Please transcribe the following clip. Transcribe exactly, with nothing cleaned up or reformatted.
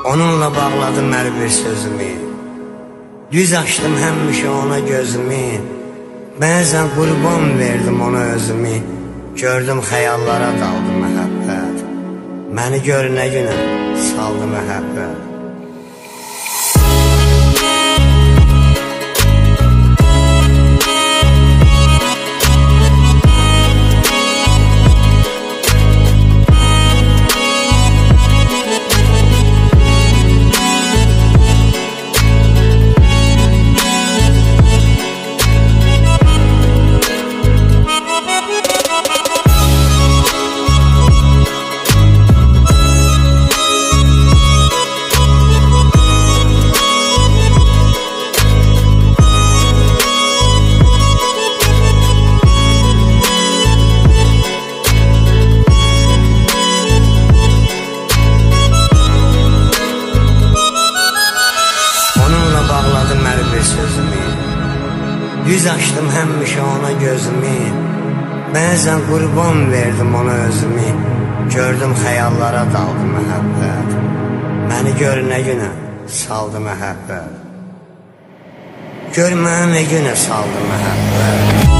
Onunla bağladım hər bir sözümü, düz açdım həmişə ona gözümü. Bəzən qurban verdim ona özümü, gördüm xəyallara daldı məhəbbət. Məni gör nə günə saldı məhəbbət. Düz açdım həmişə ona gözümü, bəzən qurban verdim ona özümü, gördüm xəyallara daldı məhəbbət. Məni gör nə günə saldı məhəbbət. Gör məni nə günə saldı məhəbbət.